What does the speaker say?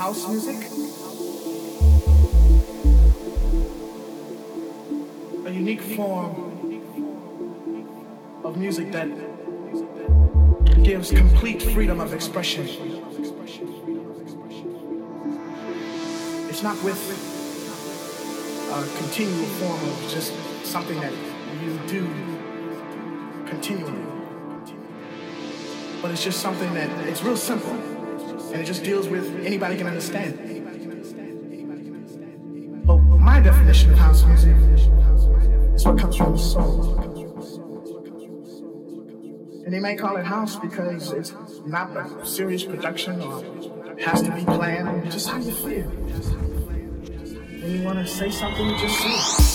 house music, a unique form of music that gives complete freedom of expression. It's not with a continual form of just something that you do continually, but it's just something that it's real simple and it just deals with anybody can understand. But my definition of house music is what comes from the soul. And they may call it house because it's not a serious production or has to be planned, just how you feel. When you want to say something, you just say it.